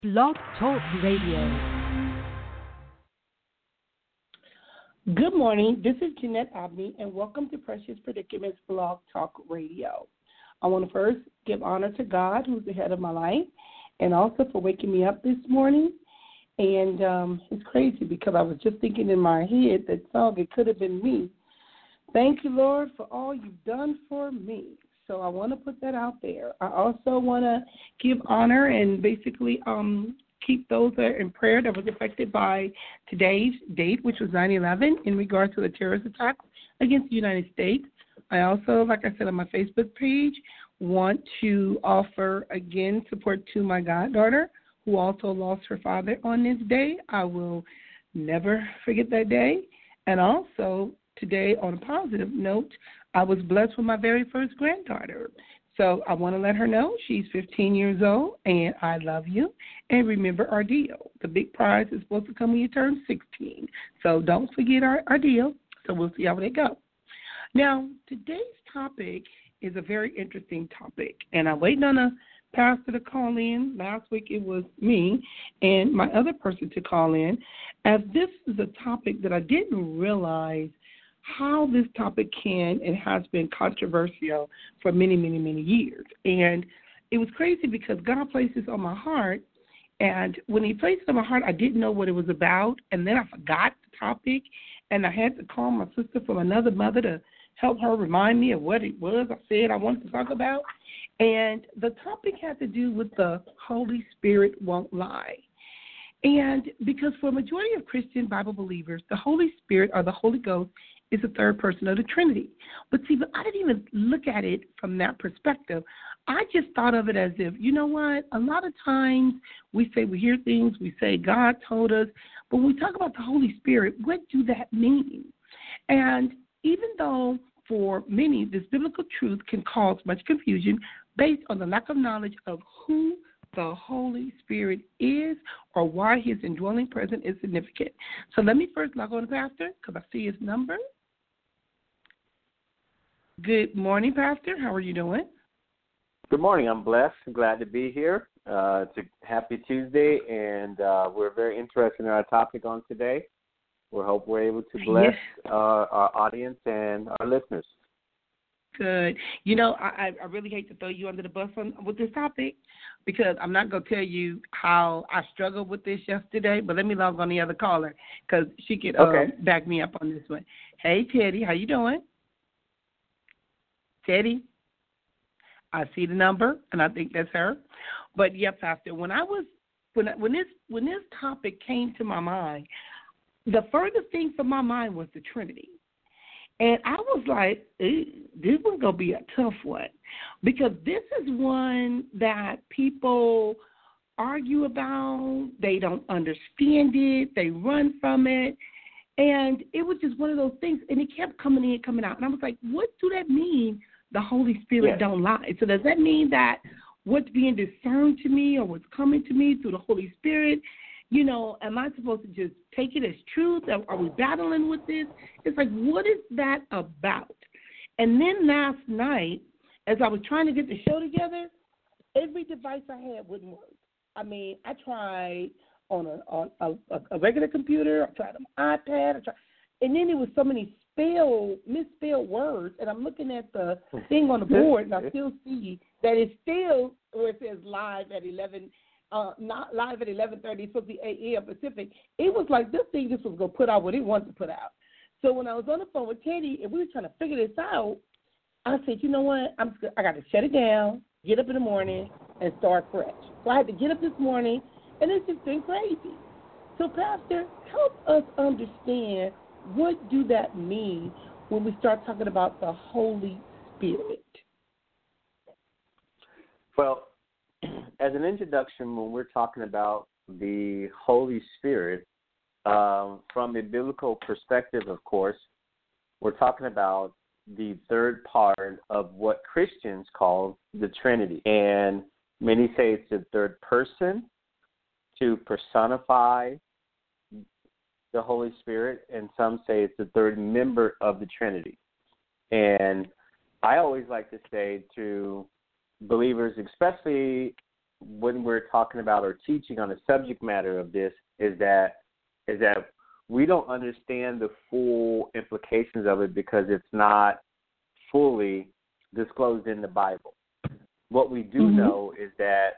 Blog Talk Radio. Good morning. This is Jeanette Abney, and welcome to Precious Predicaments Blog Talk Radio. I want to first give honor to God, who's the head of my life, and also for waking me up this morning. And it's crazy because I was just thinking in my head that song, It Could Have Been Me. Thank you, Lord, for all you've done for me. So I want to put that out there. I also want to give honor and basically keep those that are in prayer that was affected by today's date, which was 9/11, in regard to the terrorist attack against the United States. I also, like I said on my Facebook page, want to offer, again, support to my goddaughter, who also lost her father on this day. I will never forget that day. And also, today, on a positive note, I was blessed with my very first granddaughter. So I want to let her know she's 15 years old, and I love you. And remember our deal. The big prize is supposed to come when you turn 16. So don't forget our deal. So we'll see how they go. Now, today's topic is a very interesting topic, and I'm waiting on a pastor to call in. Last week it was me and my other person to call in, as this is a topic that I didn't realize how this topic can and has been controversial for many, many, many years. And it was crazy because God placed this on my heart, and when he placed it on my heart, I didn't know what it was about, and then I forgot the topic, and I had to call my sister from another mother to help her remind me of what it was I said I wanted to talk about. And the topic had to do with the Holy Spirit won't lie. And because for a majority of Christian Bible believers, the Holy Spirit or the Holy Ghost is the third person of the Trinity. But see, I didn't even look at it from that perspective. I just thought of it as if, you know what, a lot of times we say we hear things, we say God told us, but when we talk about the Holy Spirit, what do that mean? And even though for many this biblical truth can cause much confusion based on the lack of knowledge of who the Holy Spirit is or why his indwelling presence is significant. So let me first log on to Pastor because I see his number. Good morning, Pastor. How are you doing? Good morning. I'm blessed. I'm glad to be here. It's a happy Tuesday, and we're very interested in our topic on today. We hope we're able to bless our audience and our listeners. Good. You know, I really hate to throw you under the bus with this topic because I'm not going to tell you how I struggled with this yesterday, but let me log on the other caller because she could back me up on this one. Hey, Teddy, how you doing? Teddy? I see the number, and I think that's her. But, yeah, Pastor, when this topic came to my mind, the furthest thing from my mind was the Trinity. And I was like, this one's going to be a tough one because this is one that people argue about. They don't understand it. They run from it. And it was just one of those things, and it kept coming in, coming out. And I was like, what do that mean, the Holy Spirit don't lie? So does that mean that what's being discerned to me or what's coming to me through the Holy Spirit, you know, am I supposed to just take it as truth? Are we battling with this? It's like, what is that about? And then last night, as I was trying to get the show together, every device I had wouldn't work. I mean, I tried on a regular computer, I tried on an iPad, and then there was so many misspelled words, and I'm looking at the thing on the board, and I still see that it's still where it says live at 11. Not live at 11:30, it's supposed to be 8 a.m. Pacific. It was like this thing just was going to put out what it wanted to put out. So when I was on the phone with Teddy and we were trying to figure this out, I said, you know what, I got to shut it down, get up in the morning, and start fresh. So I had to get up this morning, and it's just been crazy. So, Pastor, help us understand what do that mean when we start talking about the Holy Spirit? Well, as an introduction, when we're talking about the Holy Spirit, from a biblical perspective, of course, we're talking about the third part of what Christians call the Trinity. And many say it's the third person to personify the Holy Spirit, and some say it's the third member of the Trinity. And I always like to say to believers, especially when we're talking about or teaching on the subject matter of this is that we don't understand the full implications of it because it's not fully disclosed in the Bible. What we do know is that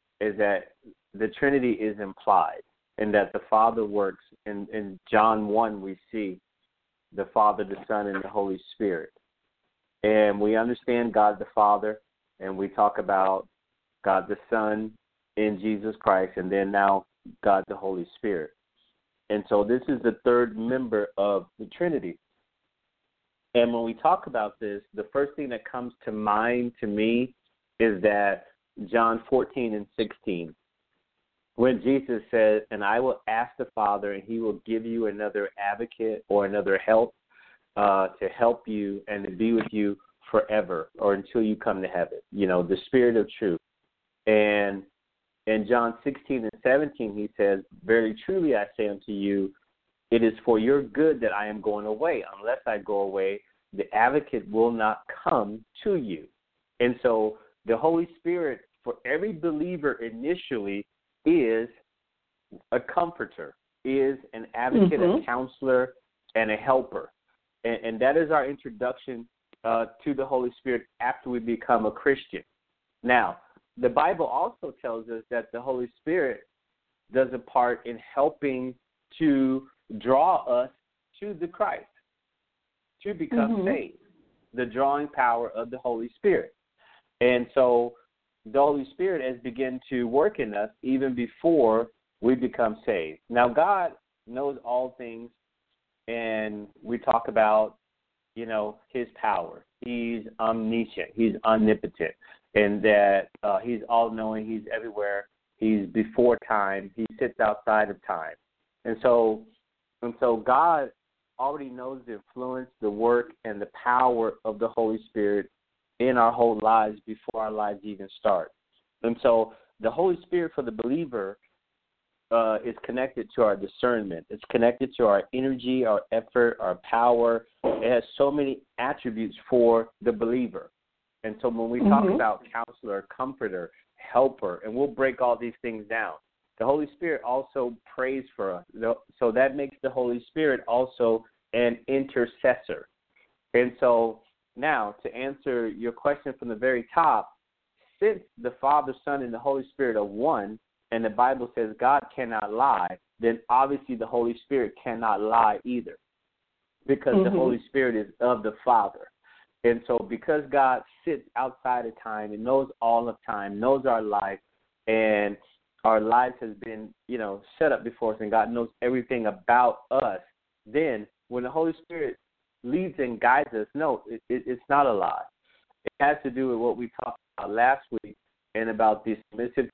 the Trinity is implied and that the Father works. In John 1, we see the Father, the Son, and the Holy Spirit. And we understand God the Father, and we talk about God the Son in Jesus Christ, and then now God the Holy Spirit. And so this is the third member of the Trinity. And when we talk about this, the first thing that comes to mind to me is that John 14 and 16, when Jesus said, and I will ask the Father, and he will give you another advocate or another help to help you and to be with you forever or until you come to heaven, the Spirit of truth. And in John 16 and 17, he says, very truly I say unto you, it is for your good that I am going away. Unless I go away, the advocate will not come to you. And so the Holy Spirit, for every believer initially, is a comforter, is an advocate, a counselor, and a helper. And that is our introduction to the Holy Spirit after we become a Christian. Now, the Bible also tells us that the Holy Spirit does a part in helping to draw us to the Christ, to become saved, the drawing power of the Holy Spirit. And so the Holy Spirit has begun to work in us even before we become saved. Now, God knows all things, and we talk about, his power. He's omniscient. He's omnipotent. And that he's all-knowing, he's everywhere, he's before time, he sits outside of time. And so God already knows the influence, the work, and the power of the Holy Spirit in our whole lives before our lives even start. And so the Holy Spirit for the believer is connected to our discernment. It's connected to our energy, our effort, our power. It has so many attributes for the believer. And so when we talk about counselor, comforter, helper, and we'll break all these things down, the Holy Spirit also prays for us. So that makes the Holy Spirit also an intercessor. And so now, to answer your question from the very top, since the Father, Son, and the Holy Spirit are one, and the Bible says God cannot lie, then obviously the Holy Spirit cannot lie either, because the Holy Spirit is of the Father. And so because God sits outside of time and knows all of time, knows our life, and our lives has been, set up before us, and God knows everything about us, then when the Holy Spirit leads and guides us, no, it's not a lie. It has to do with what we talked about last week and about the permissive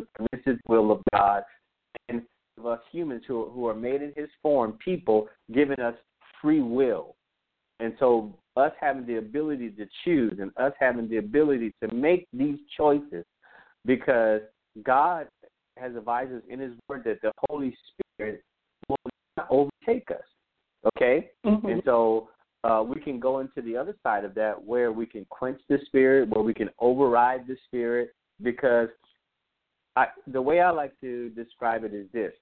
will of God, and of us humans who are made in his form, people giving us free will. And so us having the ability to choose and us having the ability to make these choices, because God has advised us in his word that the Holy Spirit will not overtake us, okay? And so we can go into the other side of that where we can quench the Spirit, where we can override the Spirit, because the way I like to describe it is this.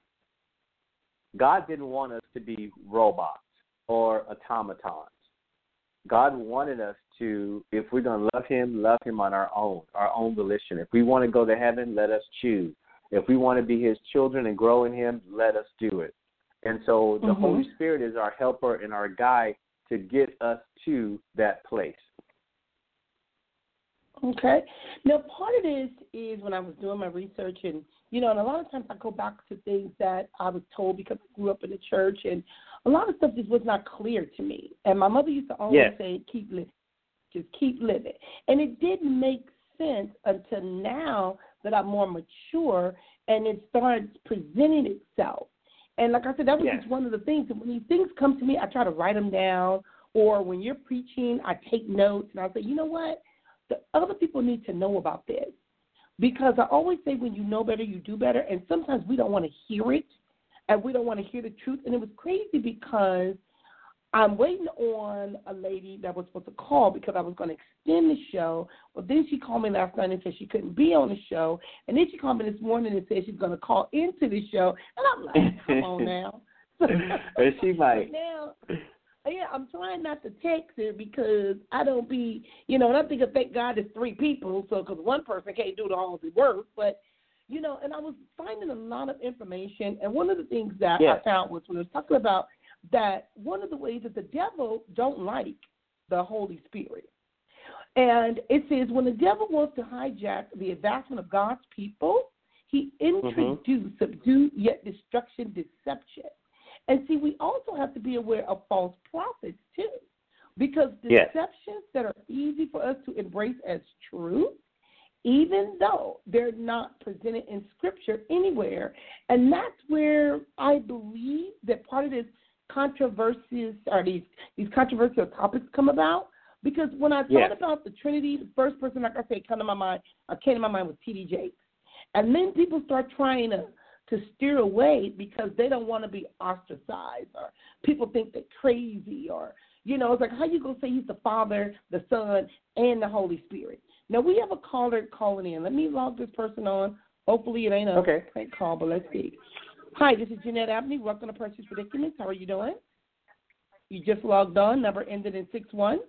God didn't want us to be robots or automatons. God wanted us to, if we're going to love him on our own volition. If we want to go to heaven, let us choose. If we want to be his children and grow in him, let us do it. And so the Holy Spirit is our helper and our guide to get us to that place. Okay. Now, part of this is when I was doing my research, and, and a lot of times I go back to things that I was told because I grew up in the church, and a lot of stuff just was not clear to me. And my mother used to always say, keep living, just keep living. And it didn't make sense until now that I'm more mature and it starts presenting itself. And like I said, that was just one of the things. And when these things come to me, I try to write them down. Or when you're preaching, I take notes, and I say, you know what? The other people need to know about this. Because I always say when you know better, you do better. And sometimes we don't want to hear it, and we don't want to hear the truth. And it was crazy because I'm waiting on a lady that was supposed to call because I was going to extend the show. But then she called me last night and said she couldn't be on the show. And then she called me this morning and said she's going to call into the show. And I'm like, come on now. And she might. Now, yeah, I'm trying not to text her because I don't be, and I think, thank God, it's 3 people, so because one person can't do the whole work. But, and I was finding a lot of information. And one of the things that I found was when I was talking about that one of the ways that the devil don't like the Holy Spirit. And it says when the devil wants to hijack the advancement of God's people, he introduced subdue yet destruction, deception. And see, we also have to be aware of false prophets too, because deceptions that are easy for us to embrace as true, even though they're not presented in Scripture anywhere. And that's where I believe that part of this controversies or these controversial topics come about, because when I thought about the Trinity, the first person, like I said, came to my mind was T.D. Jakes. And then people start trying to steer away because they don't want to be ostracized, or people think they're crazy, or, it's like, how you going to say he's the Father, the Son, and the Holy Spirit? Now, we have a caller calling in. Let me log this person on. Hopefully it ain't a prank call, but let's see. Hi, this is Jeanette Abney. Welcome to Precious Predicaments. How are you doing? You just logged on. Number ended in 61.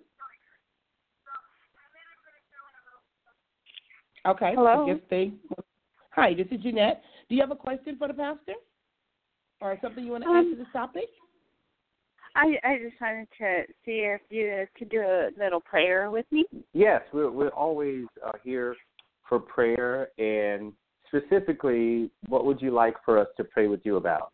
Okay. Hello. Hi, this is Jeanette. Do you have a question for the pastor or something you want to add to this topic? I just wanted to see if you could do a little prayer with me. Yes, we're always here for prayer. And specifically, what would you like for us to pray with you about?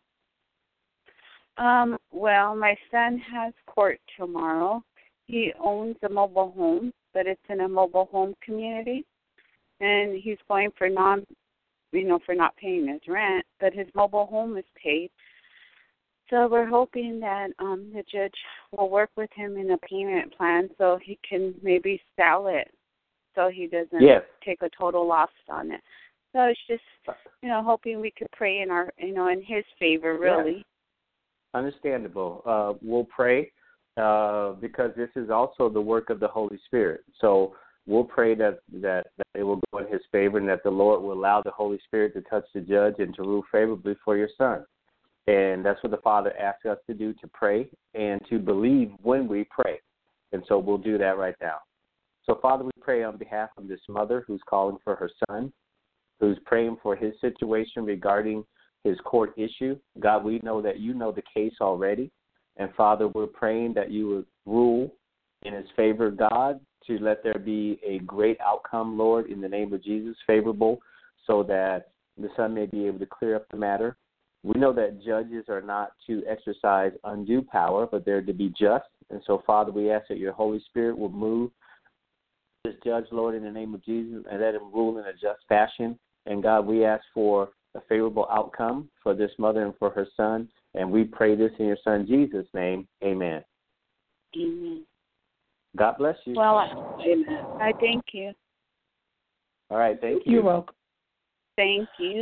Well, my son has court tomorrow. He owns a mobile home, but it's in a mobile home community, and he's going for not paying his rent, but his mobile home is paid. So we're hoping that the judge will work with him in a payment plan so he can maybe sell it, so he doesn't take a total loss on it. So it's just, hoping we could pray in his favor, really. Yeah. Understandable. We'll pray because this is also the work of the Holy Spirit. So we'll pray that it will go in his favor and that the Lord will allow the Holy Spirit to touch the judge and to rule favorably for your son. And that's what the Father asks us to do, to pray and to believe when we pray. And so we'll do that right now. So, Father, we pray on behalf of this mother who's calling for her son, who's praying for his situation regarding his court issue. God, we know that you know the case already. And, Father, we're praying that you would rule in his favor, God, to let there be a great outcome, Lord, in the name of Jesus, favorable, so that the son may be able to clear up the matter. We know that judges are not to exercise undue power, but they're to be just. And so, Father, we ask that your Holy Spirit will move this judge, Lord, in the name of Jesus, and let him rule in a just fashion. And, God, we ask for a favorable outcome for this mother and for her son. And we pray this in your son Jesus' name. Amen. Amen. God bless you. Well, I thank you. All right, thank you. You're welcome. Thank you.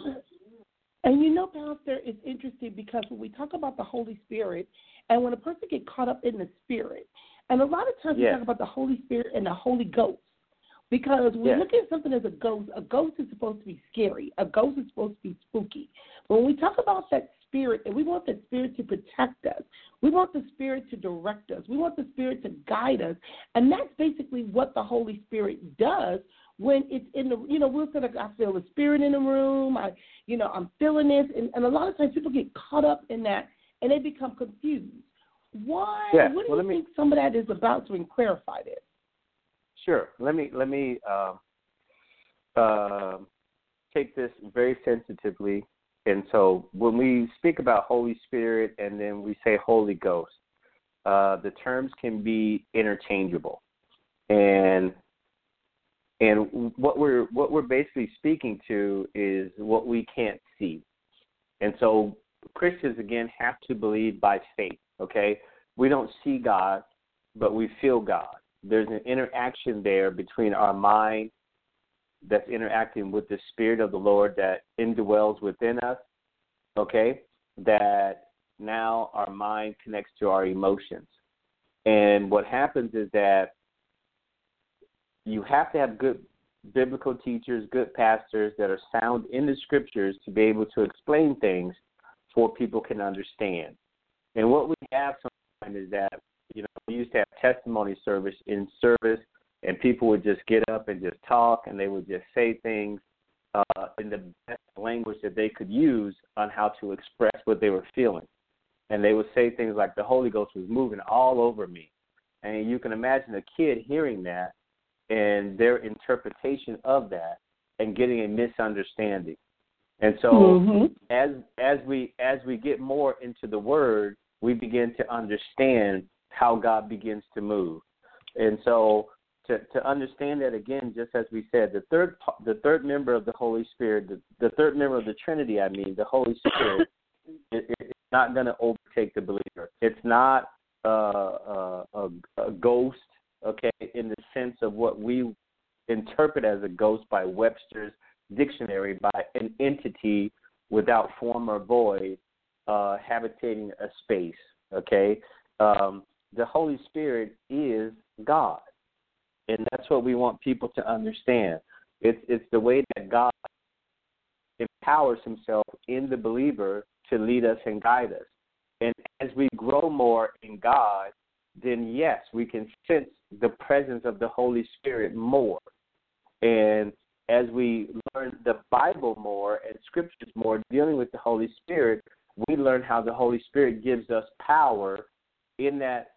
And Pastor, it's interesting because when we talk about the Holy Spirit, and when a person gets caught up in the Spirit, and a lot of times we talk about the Holy Spirit and the Holy Ghost, because we look at something as a ghost is supposed to be scary. A ghost is supposed to be spooky. But when we talk about that Spirit, and we want that Spirit to protect us, we want the Spirit to direct us, we want the Spirit to guide us, and that's basically what the Holy Spirit does when it's in the, we'll say, like, I feel the Spirit in the room, I'm feeling this, and a lot of times people get caught up in that, and they become confused. Why? Yeah. What do you think some of that is about, so we can clarify this? Sure. Let me take this very sensitively. And so when we speak about Holy Spirit and then we say Holy Ghost, the terms can be interchangeable. And what we're basically speaking to is what we can't see. And so Christians, again, have to believe by faith, okay? We don't see God, but we feel God. There's an interaction there between our mind that's interacting with the Spirit of the Lord that indwells within us, okay, that now our mind connects to our emotions. And what happens is that you have to have good biblical teachers, good pastors that are sound in the scriptures to be able to explain things for people can understand. And what we have sometimes is that, we used to have testimony service, and people would just get up and just talk, and they would just say things in the best language that they could use on how to express what they were feeling. And they would say things like, the Holy Ghost was moving all over me. And you can imagine a kid hearing that and their interpretation of that and getting a misunderstanding. And so as we get more into the Word, we begin to understand how God begins to move. And so to understand that, again, just as we said, the third member of the Holy Spirit, the third member of the Trinity, the Holy Spirit, it's not going to overtake the believer. It's not a ghost, okay, in the sense of what we interpret as a ghost by Webster's dictionary, by an entity without form or void, habitating a space, okay? The Holy Spirit is God, and that's what we want people to understand. It's the way that God empowers himself in the believer to lead us and guide us. And as we grow more in God, then yes, we can sense the presence of the Holy Spirit more. And as we learn the Bible more and scriptures more dealing with the Holy Spirit, we learn how the Holy Spirit gives us power in that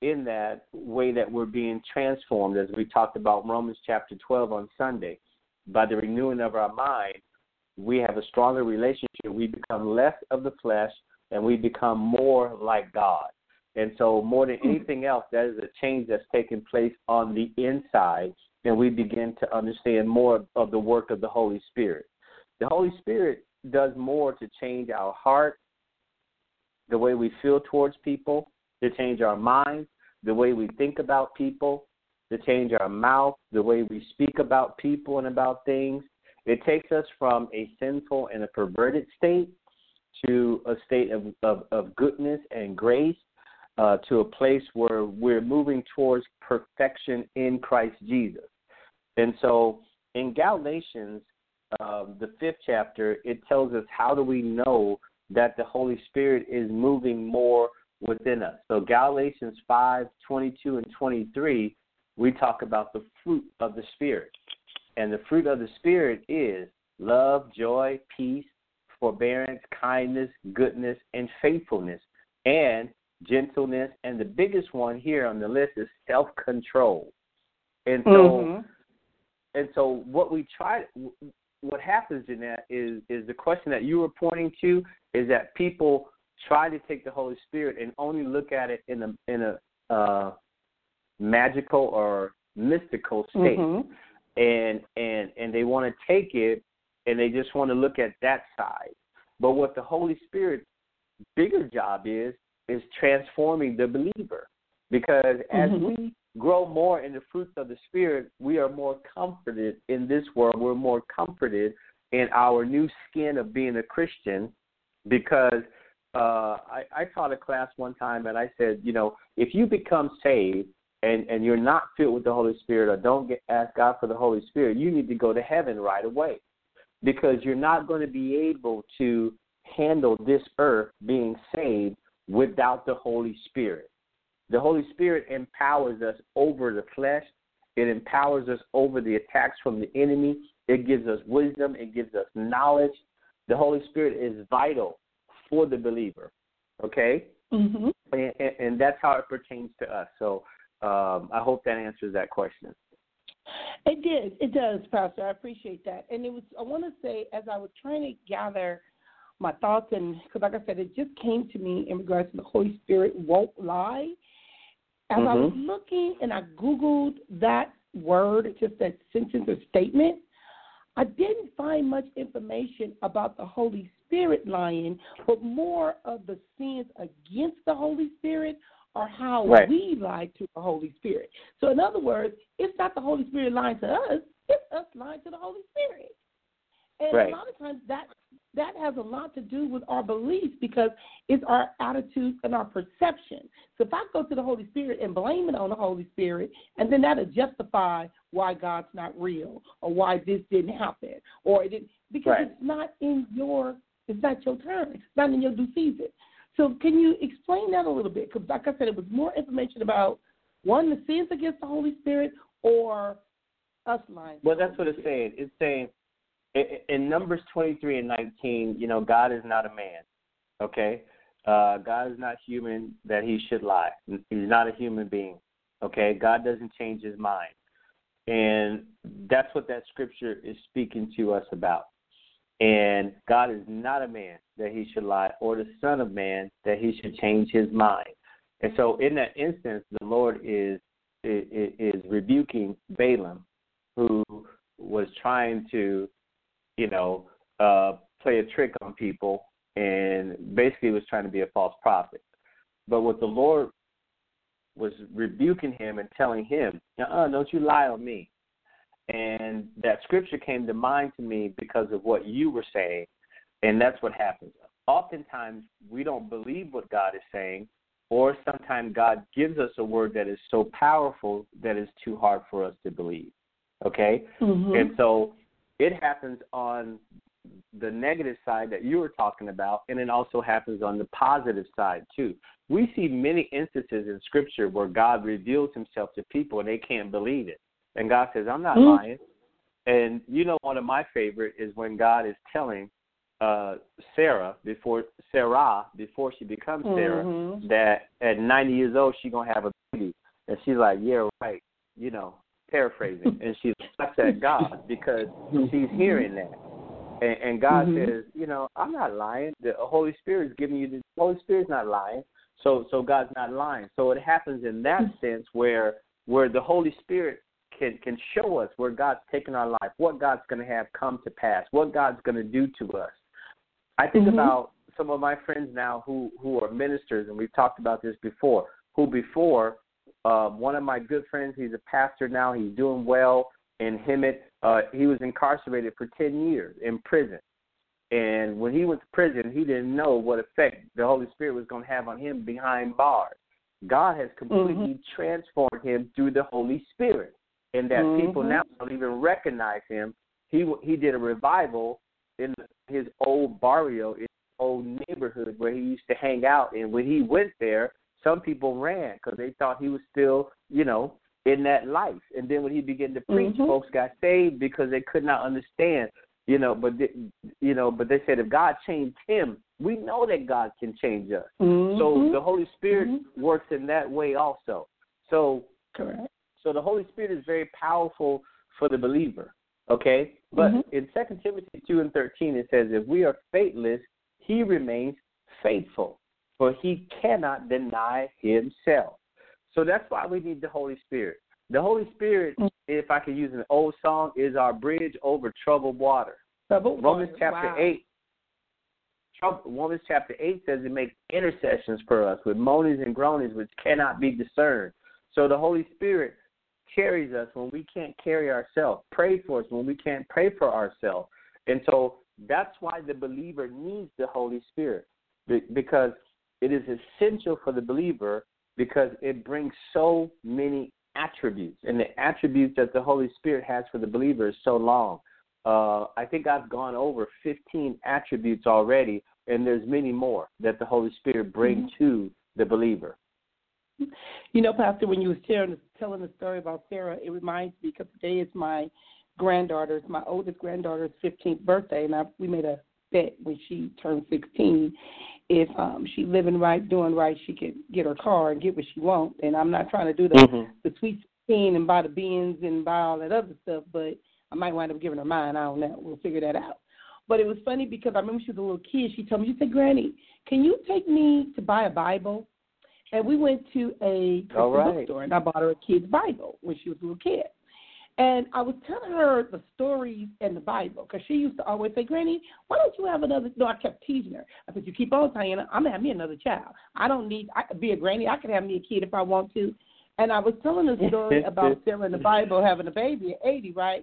way that we're being transformed, as we talked about Romans chapter 12 on Sunday. By the renewing of our mind, we have a stronger relationship. We become less of the flesh, and we become more like God. And so more than anything else, that is a change that's taking place on the inside, and we begin to understand more of the work of the Holy Spirit. The Holy Spirit does more to change our heart, the way we feel towards people, to change our minds, the way we think about people, to change our mouth, the way we speak about people and about things. It takes us from a sinful and a perverted state to a state of goodness and grace, to a place where we're moving towards perfection in Christ Jesus. And so in Galatians, the 5th chapter, it tells us how do we know that the Holy Spirit is moving more within us. So Galatians 5:22 and 23, we talk about the fruit of the Spirit. And the fruit of the Spirit is love, joy, peace, forbearance, kindness, goodness, and faithfulness, and gentleness. And the biggest one here on the list is self-control. And so, what happens in that is the question that you were pointing to is that people try to take the Holy Spirit and only look at it in a magical or mystical state, and they want to take it and they just want to look at that side. But what the Holy Spirit's bigger job is transforming the believer, because as we grow more in the fruits of the Spirit, we are more comforted in this world. We're more comforted in our new skin of being a Christian, because I taught a class one time and I said, if you become saved and you're not filled with the Holy Spirit, or don't ask God for the Holy Spirit, you need to go to heaven right away, because you're not going to be able to handle this earth being saved without the Holy Spirit. The Holy Spirit empowers us over the flesh. It empowers us over the attacks from the enemy. It gives us wisdom. It gives us knowledge. The Holy Spirit is vital for the believer, okay? And that's how it pertains to us. So I hope that answers that question. It did. It does, Pastor. I appreciate that. And I want to say, as I was trying to gather my thoughts, and because like I said, it just came to me in regards to the Holy Spirit won't lie. As I was looking and I Googled that word, just that sentence or statement, I didn't find much information about the Holy Spirit lying, but more of the sins against the Holy Spirit or how we lie to the Holy Spirit. So in other words, it's not the Holy Spirit lying to us, it's us lying to the Holy Spirit. And a lot of times that has a lot to do with our beliefs because it's our attitude and our perception. So if I go to the Holy Spirit and blame it on the Holy Spirit, and then that'll justify why God's not real or why this didn't happen or it didn't, because it's not your turn. It's not in your due season. So can you explain that a little bit? Because like I said, it was more information about, one, the sins against the Holy Spirit or us lying. Well, that's what it's saying. It's saying in Numbers 23 and 19, God is not a man, okay? God is not human that he should lie. He's not a human being, okay? God doesn't change his mind. And that's what that scripture is speaking to us about. And God is not a man that he should lie, or the son of man that he should change his mind. And so in that instance, the Lord is rebuking Balaam, who was trying to, play a trick on people and basically was trying to be a false prophet. But what the Lord was rebuking him and telling him, don't you lie on me. And that scripture came to mind to me because of what you were saying, and that's what happens. Oftentimes, we don't believe what God is saying, or sometimes God gives us a word that is so powerful that it's too hard for us to believe, okay? Mm-hmm. And so it happens on the negative side that you were talking about, and it also happens on the positive side, too. We see many instances in Scripture where God reveals himself to people, and they can't believe it. And God says, I'm not lying. And one of my favorite is when God is telling Sarah before she becomes Sarah, that at 90 years old she's going to have a baby. And she's like, yeah, right, paraphrasing. And she looks at God because she's hearing that. And God says, I'm not lying. The Holy Spirit is giving you the Holy Spirit's not lying. So God's not lying. So it happens in that sense where the Holy Spirit can show us where God's taken our life, what God's going to have come to pass, what God's going to do to us. I think about some of my friends now who are ministers, and we've talked about this before, one of my good friends, he's a pastor now, he's doing well in Hemet. He was incarcerated for 10 years in prison. And when he went to prison, he didn't know what effect the Holy Spirit was going to have on him behind bars. God has completely transformed him through the Holy Spirit. And that people now don't even recognize him. He did a revival in his old barrio, in his old neighborhood where he used to hang out. And when he went there, some people ran because they thought he was still, in that life. And then when he began to preach, folks got saved because they could not understand, but they said if God changed him, we know that God can change us. So the Holy Spirit works in that way also. So correct. So the Holy Spirit is very powerful for the believer, okay? But in 2 Timothy 2:13, it says, if we are faithless, he remains faithful, for he cannot deny himself. So that's why we need the Holy Spirit. The Holy Spirit, if I could use an old song, is our bridge over troubled water. Romans chapter 8 says it makes intercessions for us with moanings and groanings which cannot be discerned. So the Holy Spirit carries us when we can't carry ourselves, pray for us when we can't pray for ourselves. And so that's why the believer needs the Holy Spirit, because it is essential for the believer because it brings so many attributes. And the attributes that the Holy Spirit has for the believer is so long. I think I've gone over 15 attributes already, and there's many more that the Holy Spirit brings to the believer. Pastor, when you were telling the story about Sarah, it reminds me because today is my oldest granddaughter's 15th birthday, and we made a bet when she turned 16. If she's living right, doing right, she could get her car and get what she wants. And I'm not trying to do the sweet 16 and buy the beans and buy all that other stuff, but I might wind up giving her mine. I don't know. We'll figure that out. But it was funny because I remember she was a little kid. She told me, she said, Granny, can you take me to buy a Bible? And we went to a bookstore, and I bought her a kid's Bible when she was a little kid. And I was telling her the stories in the Bible because she used to always say, Granny, why don't you have another? No, I kept teasing her. I said, you keep on saying, I'm going to have me another child. I could be a granny. I could have me a kid if I want to. And I was telling a story about Sarah in the Bible having a baby at 80, right?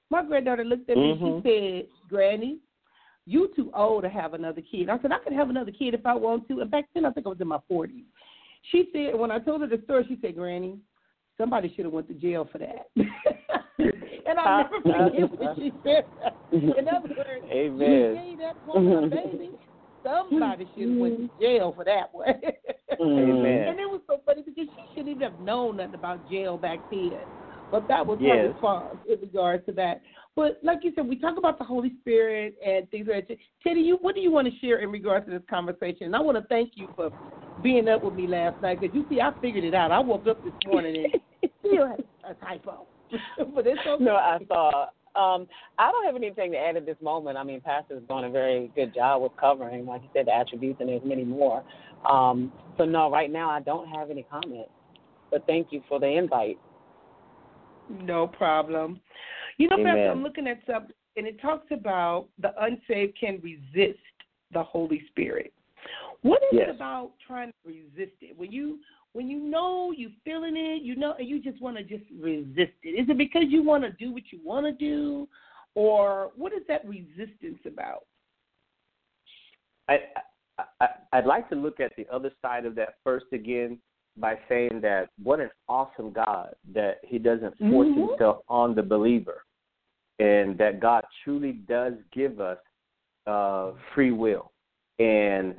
My granddaughter looked at me and she said, Granny, you too old to have another kid. I said, I could have another kid if I want to. And back then, I think I was in my 40s. She said, when I told her the story, she said, Granny, somebody should have went to jail for that. And I'll never forget when she said that. In other words, Amen. You gave that woman a baby. Somebody should have went to jail for that one. Amen. And it was so funny because she shouldn't even have known nothing about jail back then. But that was her response in regards to that. But like you said, we talk about the Holy Spirit and things like that. Teddy, what do you want to share in regards to this conversation? And I want to thank you for being up with me last night because, you see, I figured it out. I woke up this morning and still had a typo. But it's okay. No, I saw. I don't have anything to add at this moment. I mean, Pastor's doing a very good job with covering, like you said, the attributes, and there's many more. So, no, right now I don't have any comments. But thank you for the invite. No problem. You know, Amen. Pastor, I'm looking at something, and it talks about the unsaved can resist the Holy Spirit. What is it about trying to resist it? When you know you're feeling it, you know, and you just want to just resist it. Is it because you want to do what you want to do, or what is that resistance about? I'd like to look at the other side of that first again by saying that what an awesome God that he doesn't force himself on the believer, and that God truly does give us free will. And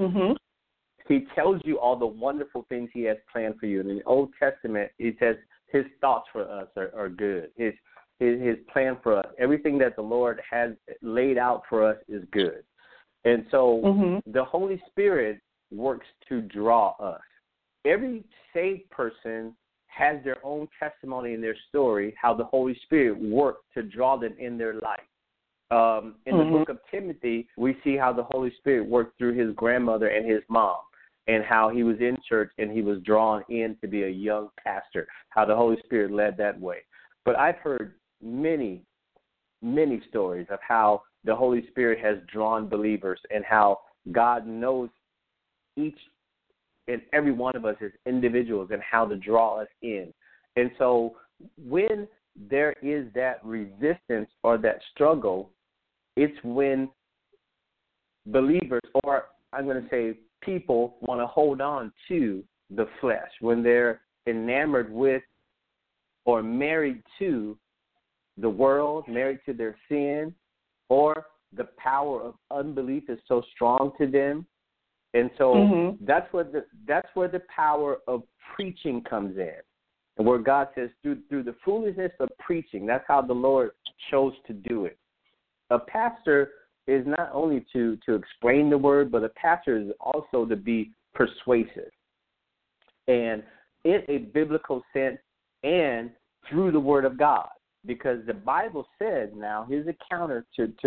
he tells you all the wonderful things he has planned for you. And in the Old Testament, he says his thoughts for us are good. His plan for us, everything that the Lord has laid out for us is good. And so the Holy Spirit works to draw us. Every saved person has their own testimony in their story, how the Holy Spirit worked to draw them in their life. In the book of Timothy, we see how the Holy Spirit worked through his grandmother and his mom, and how he was in church and he was drawn in to be a young pastor, how the Holy Spirit led that way. But I've heard many, many stories of how the Holy Spirit has drawn believers and how God knows each and every one of us as individuals and how to draw us in. And so when there is that resistance or that struggle, it's when believers, or I'm going to say people, want to hold on to the flesh, when they're enamored with or married to the world, married to their sin, or the power of unbelief is so strong to them. And so that's where the power of preaching comes in, and where God says through the foolishness of preaching, that's how the Lord chose to do it. A pastor is not only to explain the word, but a pastor is also to be persuasive, and in a biblical sense, and through the word of God, because the Bible says, now here's a counter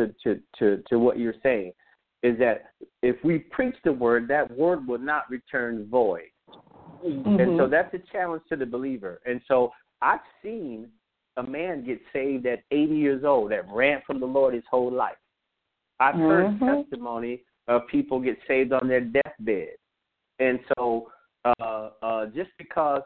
to what you're saying, is that if we preach the word, that word will not return void. And so that's a challenge to the believer. And so I've seen a man get saved at 80 years old that ran from the Lord his whole life. I've heard testimony of people get saved on their deathbed. And so just because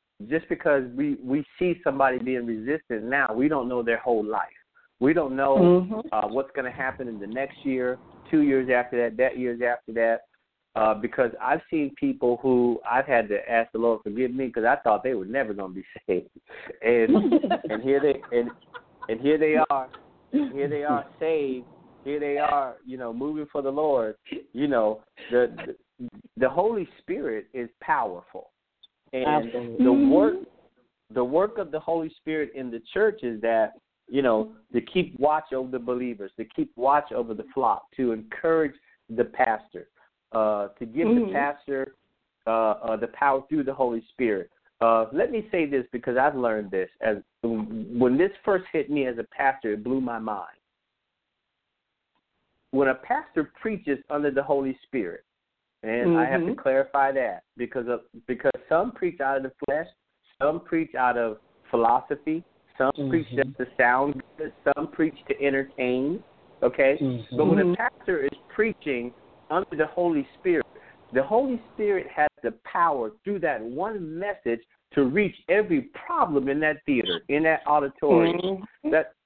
we see somebody being resistant now, we don't know their whole life. We don't know what's going to happen in the next year, 2 years after that years after that, because I've seen people who I've had to ask the Lord forgive me because I thought they were never going to be saved, and here they are saved. Here they are, moving for the Lord. The Holy Spirit is powerful, and the work of the Holy Spirit in the church is that, to keep watch over the believers, to keep watch over the flock, to encourage the pastor, to give the pastor the power through the Holy Spirit. Let me say this, because I've learned this. When this first hit me as a pastor, it blew my mind. When a pastor preaches under the Holy Spirit, and I have to clarify that, because some preach out of the flesh, some preach out of philosophy, some preach just to sound good, some preach to entertain, okay? But when a pastor is preaching under the Holy Spirit has the power through that one message to reach every problem in that theater, in that auditorium.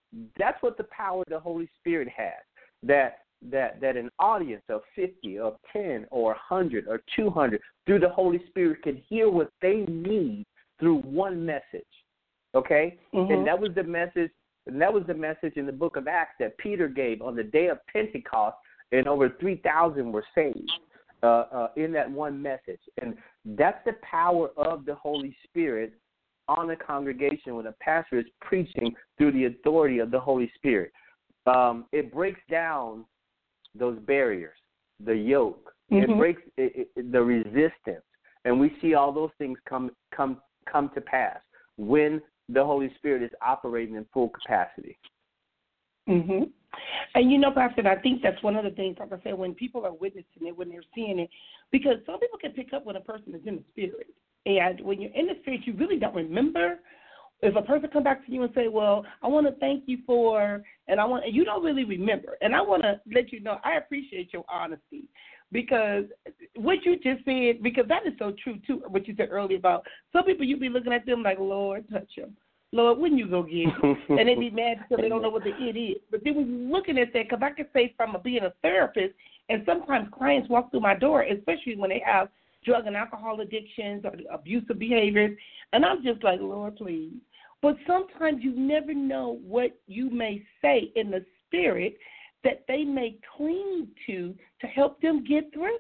That's what the power of the Holy Spirit has. That an audience of 50, of 10, or 100, or 200 through the Holy Spirit can hear what they need through one message. Okay, and that was the message. And that was the message in the book of Acts that Peter gave on the day of Pentecost, and over 3,000 were saved in that one message. And that's the power of the Holy Spirit on a congregation when a pastor is preaching through the authority of the Holy Spirit. It breaks down those barriers, the yoke. It breaks the resistance, and we see all those things come to pass when the Holy Spirit is operating in full capacity. And, Pastor, I think that's one of the things, like I said, when people are witnessing it, when they're seeing it, because some people can pick up when a person is in the Spirit. And when you're in the Spirit, you really don't remember. If a person come back to you and say, well, I want to thank you for, and you don't really remember. And I want to let you know, I appreciate your honesty, because what you just said, because that is so true, too, what you said earlier about some people, you be looking at them like, Lord, touch them. Lord, when you go get it? And they be mad because they don't know what the it is. But then when you're looking at that, because I can say from being a therapist, and sometimes clients walk through my door, especially when they have drug and alcohol addictions or abusive behaviors, and I'm just like, Lord, please. But sometimes you never know what you may say in the Spirit that they may cling to help them get through.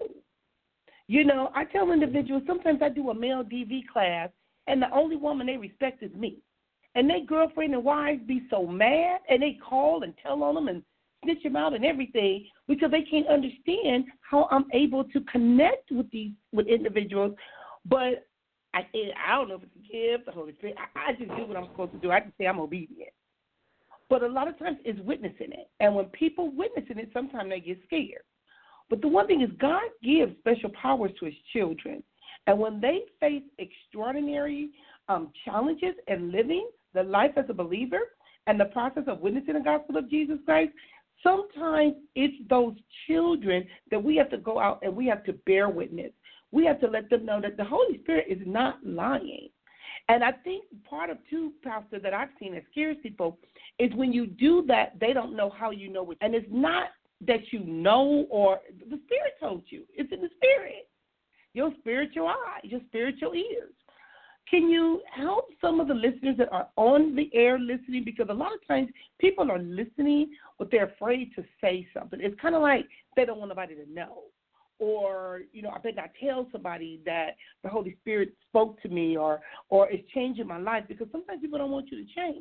I tell individuals, sometimes I do a male DV class, and the only woman they respect is me. And their girlfriend and wives be so mad, and they call and tell on them and snitch them out and everything, because they can't understand how I'm able to connect with individuals. But I don't know if it's a gift, the Holy Spirit. I just do what I'm supposed to do. I just say I'm obedient. But a lot of times it's witnessing it. And when people witnessing it, sometimes they get scared. But the one thing is God gives special powers to his children. And when they face extraordinary challenges in living the life as a believer and the process of witnessing the gospel of Jesus Christ, sometimes it's those children that we have to go out and we have to bear witness. We have to let them know that the Holy Spirit is not lying. And I think part of, too, Pastor, that I've seen that scares people is when you do that, they don't know how you know it. And it's not that you know or the Spirit told you. It's in the Spirit, your spiritual eyes, your spiritual ears. Can you help some of the listeners that are on the air listening? Because a lot of times people are listening, but they're afraid to say something. It's kind of like they don't want nobody to know. Or, I better not tell somebody that the Holy Spirit spoke to me or it's changing my life, because sometimes people don't want you to change.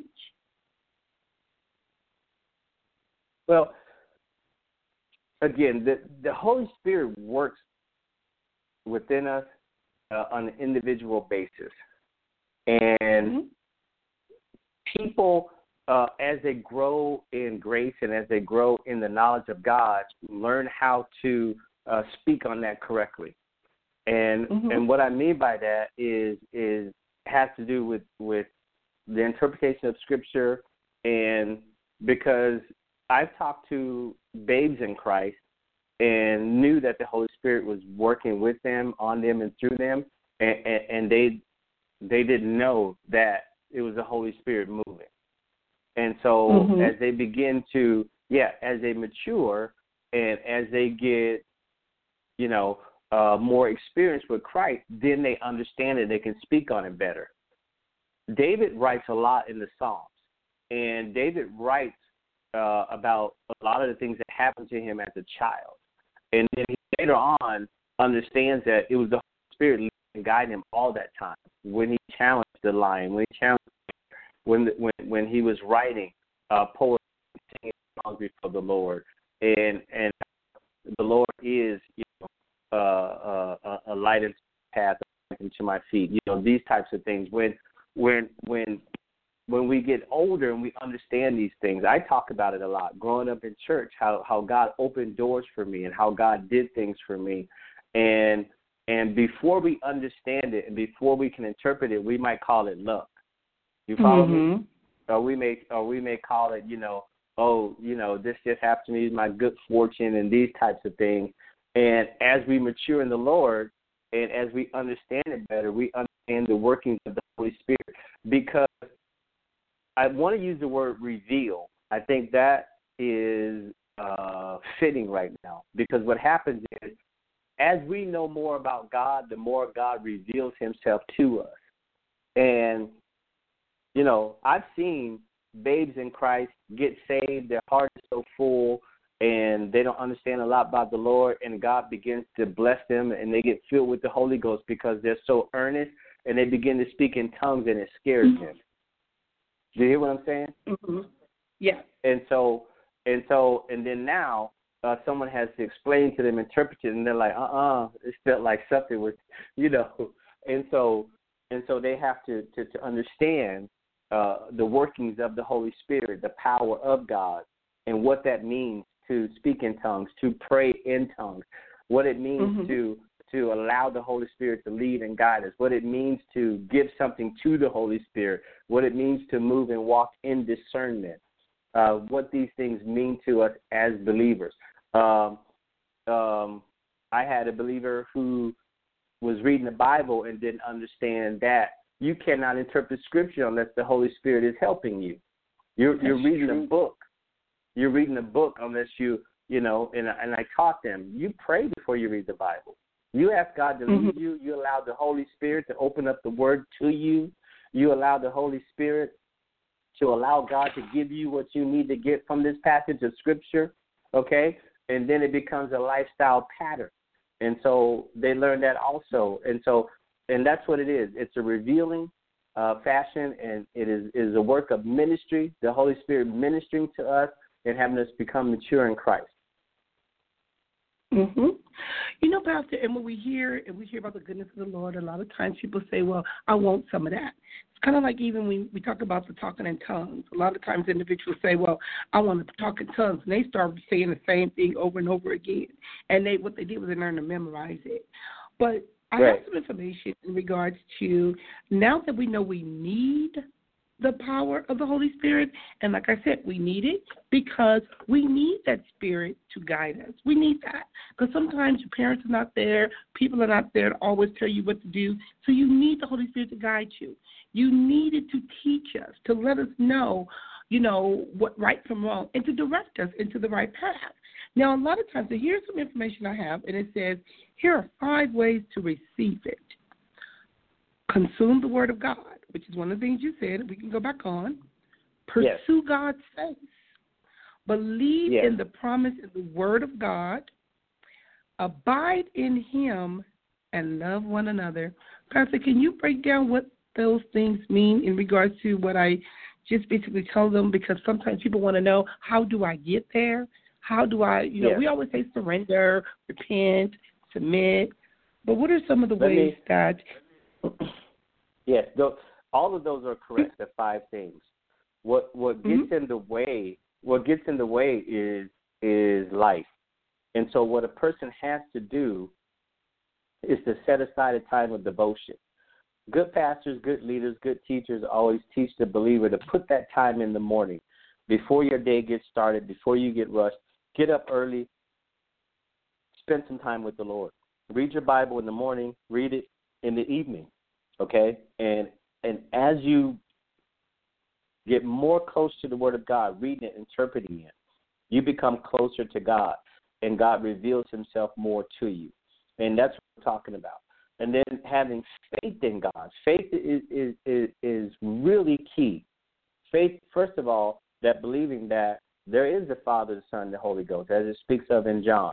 Well, again, the Holy Spirit works within us on an individual basis. And people, as they grow in grace and as they grow in the knowledge of God, learn how to speak on that correctly. And what I mean by that is has to do with the interpretation of Scripture, and because I've talked to babes in Christ and knew that the Holy Spirit was working with them, on them, and through them, and they didn't know that it was the Holy Spirit moving. And so as they begin to, as they mature and as they get, more experience with Christ, then they understand it. They can speak on it better. David writes a lot in the Psalms, and David writes about a lot of the things that happened to him as a child. And then he later on understands that it was the Holy Spirit leading and guiding him all that time. When he challenged the lion, when he was writing poetry, singing songs before the Lord, and the Lord is a light into my path, into my feet. These types of things. When we get older and we understand these things, I talk about it a lot. Growing up in church, how God opened doors for me and how God did things for me, and before we understand it and before we can interpret it, we might call it luck. You follow me? Or we may call it, this just happened to me, it's my good fortune, and these types of things. And as we mature in the Lord and as we understand it better, we understand the workings of the Holy Spirit. Because I want to use the word reveal, I think that is fitting right now, because what happens is, as we know more about God, the more God reveals himself to us. And, you know, I've seen babes in Christ get saved, their heart is so full, and they don't understand a lot about the Lord, and God begins to bless them, and they get filled with the Holy Ghost because they're so earnest, and they begin to speak in tongues, and it scares them. Do you hear what I'm saying? Mm-hmm. Yeah. And then now someone has to explain to them, interpret it, and they're like, it felt like something was, you know. And so they have to understand the workings of the Holy Spirit, the power of God, and what that means to speak in tongues, to pray in tongues, what it means to allow the Holy Spirit to lead and guide us, what it means to give something to the Holy Spirit, what it means to move and walk in discernment, what these things mean to us as believers. I had a believer who was reading the Bible and didn't understand that you cannot interpret Scripture unless the Holy Spirit is helping you. You're reading a book. You're reading a book unless you know, and I taught them, you pray before you read the Bible. You ask God to lead you. You allow the Holy Spirit to open up the Word to you. You allow the Holy Spirit to allow God to give you what you need to get from this passage of Scripture, okay? And then it becomes a lifestyle pattern. And so they learn that also. And that's what it is. It's a revealing fashion, and it is a work of ministry, the Holy Spirit ministering to us and having us become mature in Christ. Mm-hmm. You know, Pastor, and when we hear about the goodness of the Lord, a lot of times people say, well, I want some of that. It's kind of like even when we talk about the talking in tongues. A lot of times individuals say, well, I want to talk in tongues, and they start saying the same thing over and over again. And what they did was they learned to memorize it. But I have some information in regards to, now that we know we need the power of the Holy Spirit, and like I said, we need it because we need that Spirit to guide us. We need that because sometimes your parents are not there, people are not there to always tell you what to do, so you need the Holy Spirit to guide you. You need it to teach us, to let us know, you know, what right from wrong, and to direct us into the right path. Now, a lot of times, so here's some information I have, and it says, here are 5 ways to receive it. Consume the Word of God, which is one of the things you said. We can go back on. Pursue God's face. Believe in the promise in the Word of God. Abide in Him and love one another. Pastor, can you break down what those things mean in regards to what I just basically tell them? Because sometimes people want to know, how do I get there? How do I, you know, we always say surrender, repent, submit. But what are some of the ways that... Yes, all of those are correct. The 5 things. What gets in the way? What gets in the way is life, and so what a person has to do is to set aside a time of devotion. Good pastors, good leaders, good teachers always teach the believer to put that time in the morning before your day gets started, before you get rushed. Get up early. Spend some time with the Lord. Read your Bible in the morning. Read it in the evening. Okay, and as you get more close to the Word of God, reading it, interpreting it, you become closer to God, and God reveals Himself more to you, and that's what we're talking about. And then having faith in God. Faith is really key. Faith, first of all, that believing that there is the Father, the Son, the Holy Ghost, as it speaks of in John.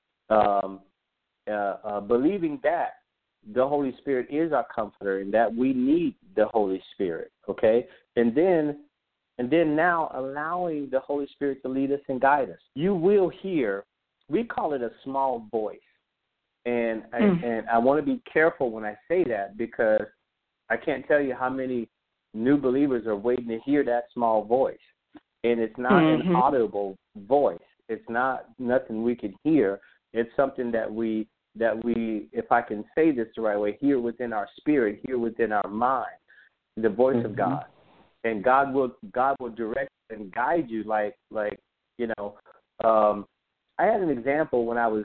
Believing that the Holy Spirit is our comforter and that we need the Holy Spirit, okay? And then now allowing the Holy Spirit to lead us and guide us. You will hear, we call it a small voice. And I want to be careful when I say that, because I can't tell you how many new believers are waiting to hear that small voice. And it's not an audible voice. It's not nothing we can hear. It's something that we, if I can say this the right way, hear within our spirit, hear within our mind, the voice of God. And God will direct and guide you like you know. I had an example when I was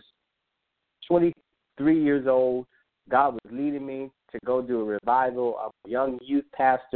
23 years old. God was leading me to go do a revival. I'm a young youth pastor,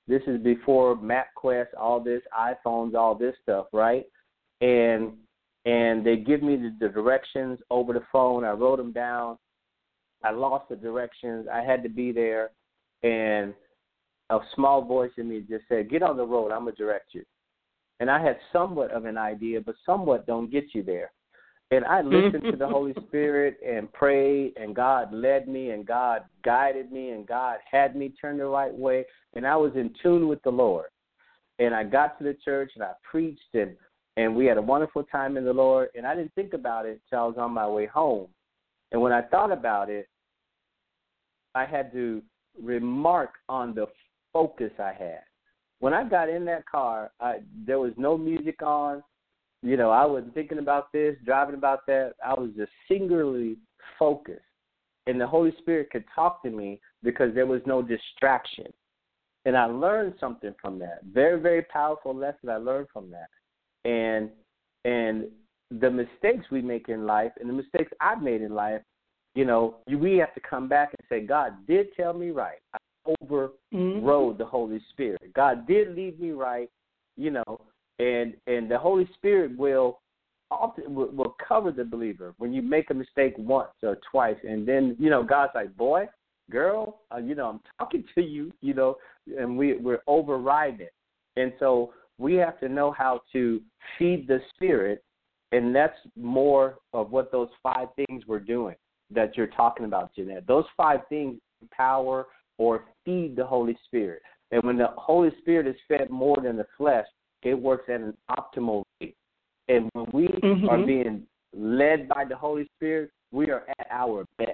This is before MapQuest, all this, iPhones, all this stuff, right? And they give me the directions over the phone. I wrote them down. I lost the directions. I had to be there. And a small voice in me just said, get on the road. I'm going to direct you. And I had somewhat of an idea, but somewhat don't get you there. And I listened to the Holy Spirit and prayed, and God led me, and God guided me, and God had me turn the right way. And I was in tune with the Lord. And I got to the church, and I preached, and we had a wonderful time in the Lord. And I didn't think about it until I was on my way home. And when I thought about it, I had to remark on the focus I had. When I got in that car, there was no music on. You know, I wasn't thinking about this, driving about that. I was just singularly focused. And the Holy Spirit could talk to me because there was no distraction. And I learned something from that. Very, very powerful lesson I learned from that. And the mistakes we make in life and the mistakes I've made in life, you know, we have to come back and say, God did tell me right. I overrode the Holy Spirit. God did lead me right, you know, and the Holy Spirit will cover the believer when you make a mistake once or twice. And then, you know, God's like, boy, girl, you know, I'm talking to you, you know, and we're overriding it. And so we have to know how to feed the Spirit, and that's more of what those 5 things we're doing that you're talking about, Jeanette. Those 5 things empower or feed the Holy Spirit. And when the Holy Spirit is fed more than the flesh, it works at an optimal rate. And when we are being led by the Holy Spirit, we are at our best.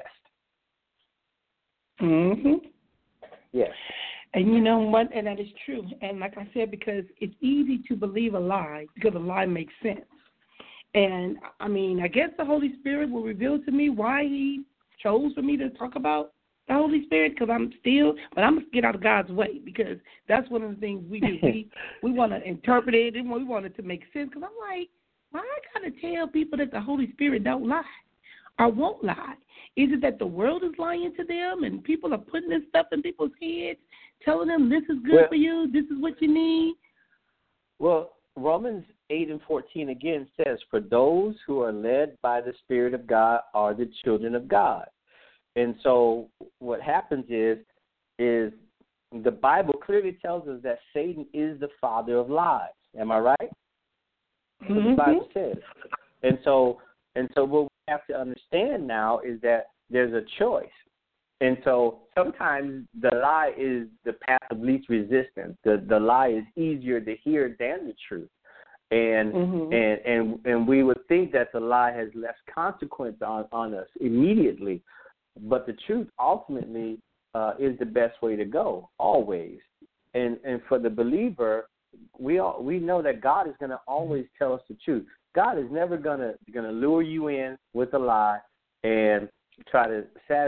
Yes. And you know what? And that is true. And like I said, because it's easy to believe a lie because a lie makes sense. And, I mean, I guess the Holy Spirit will reveal to me why he chose for me to talk about the Holy Spirit, because I'm going to get out of God's way, because that's one of the things we do. We want to interpret it, and we want it to make sense, because I'm like, why I got to tell people that the Holy Spirit don't lie or won't lie? Is it that the world is lying to them and people are putting this stuff in people's heads, telling them this is good for you, this is what you need? Well, Romans 8:14 again says, for those who are led by the Spirit of God are the children of God. And so what happens is the Bible clearly tells us that Satan is the father of lies. Am I right? That's what the Bible says. And so what we have to understand now is that there's a choice. And so sometimes the lie is the path of least resistance. The lie is easier to hear than the truth. And we would think that the lie has less consequence on us immediately. But the truth ultimately is the best way to go, always. And for the believer, we know that God is going to always tell us the truth. God is never going to lure you in with a lie and try to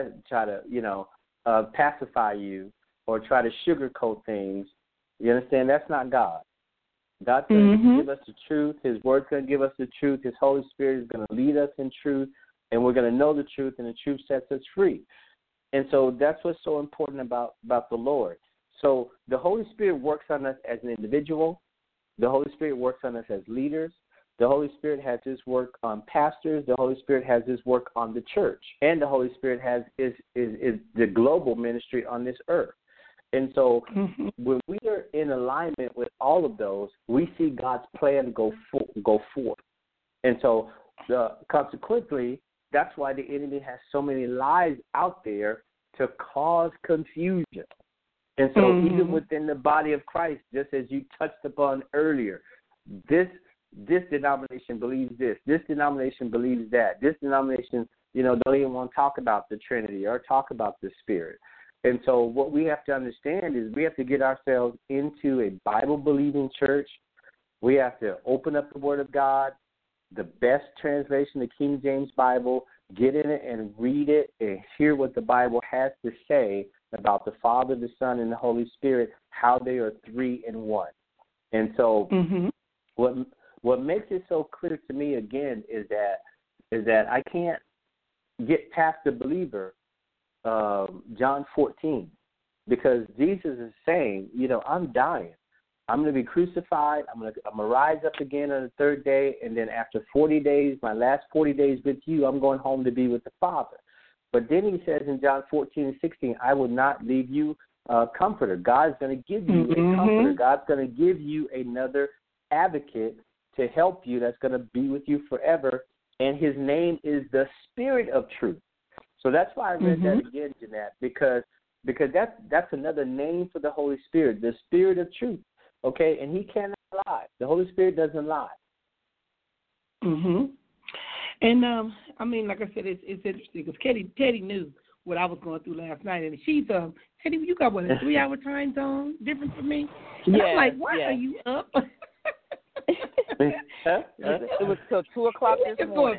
pacify you or try to sugarcoat things. You understand? That's not God. God's going to give us the truth. His word's going to give us the truth. His Holy Spirit is going to lead us in truth. And we're going to know the truth, and the truth sets us free. And so that's what's so important about the Lord. So the Holy Spirit works on us as an individual. The Holy Spirit works on us as leaders. The Holy Spirit has his work on pastors. The Holy Spirit has his work on the church. And the Holy Spirit is the global ministry on this earth. And so when we are in alignment with all of those, we see God's plan go forth. And so consequently, that's why the enemy has so many lies out there to cause confusion. And so even within the body of Christ, just as you touched upon earlier, this denomination believes this denomination believes that, this denomination, don't even want to talk about the Trinity or talk about the Spirit. And so what we have to understand is we have to get ourselves into a Bible-believing church. We have to open up the Word of God, the best translation, the King James Bible, get in it and read it and hear what the Bible has to say about the Father, the Son, and the Holy Spirit, how they are 3 in 1. And so what makes it so clear to me, again, is that I can't get past the believer, John 14. because Jesus is saying, I'm dying. I'm going to be crucified. I'm going to rise up again on the third day, and then after 40 days, my last 40 days with you, I'm going home to be with the Father. But then he says in John 14:16, I will not leave you a comforter. God's going to give you a comforter. God's going to give you another advocate to help you that's going to be with you forever, and his name is the Spirit of Truth. So that's why I read that again, Jeanette, because that's another name for the Holy Spirit, the Spirit of Truth. Okay, and he cannot lie. The Holy Spirit doesn't lie. And I mean, like I said, it's interesting because Teddy knew what I was going through last night, and she's Teddy, you got what, a 3-hour time zone difference from me? And I'm like, why are you up? It was till 2:00 this morning.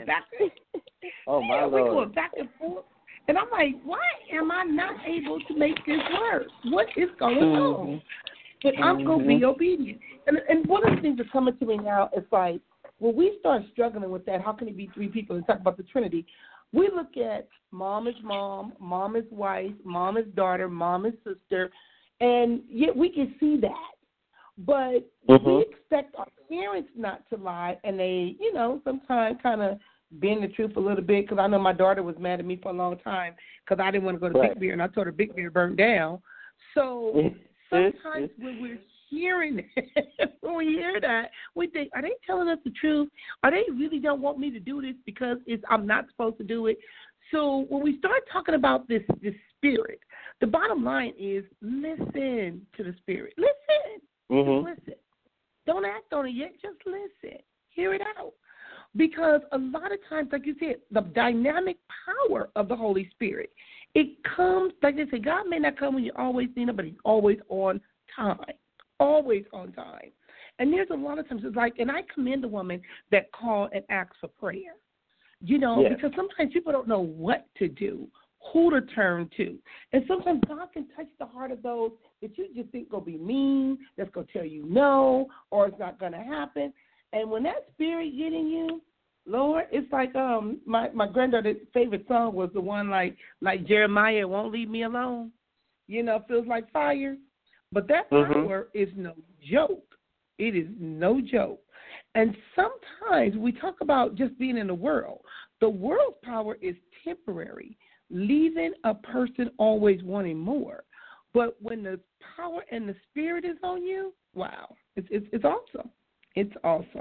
Oh my Lord! We're going back and forth, and I'm like, why am I not able to make this work? What is going on? But I'm going to be obedient. And one of the things that's coming to me now is like, when we start struggling with that, how can it be three people and talk about the Trinity? We look at mom is mom, mom is wife, mom is daughter, mom is sister, and yet we can see that. But we expect our parents not to lie, and they, sometimes kind of bend the truth a little bit, because I know my daughter was mad at me for a long time because I didn't want to go to Big Bear, and I told her Big Bear burned down. So sometimes when we're hearing it, when we hear that, we think, are they telling us the truth? Are they really don't want me to do this because I'm not supposed to do it? So when we start talking about this Spirit, the bottom line is listen to the Spirit. Listen. Just listen. Don't act on it yet. Just listen. Hear it out. Because a lot of times, like you said, the dynamic power of the Holy Spirit, it comes, like they say, God may not come when you always need him, but he's always on time. Always on time. And there's a lot of times, it's like, and I commend the woman that called and asked for prayer. Because sometimes people don't know what to do, who to turn to. And sometimes God can touch the heart of those that you just think going to be mean, that's going to tell you no, or it's not going to happen. And when that spirit get in you, Lord, it's like my granddaughter's favorite song was the one like Jeremiah, won't leave me alone. Feels like fire. But that power is no joke. It is no joke. And sometimes we talk about just being in the world. The world's power is temporary, leaving a person always wanting more. But when the power and the Spirit is on you, wow, it's awesome. It's awesome.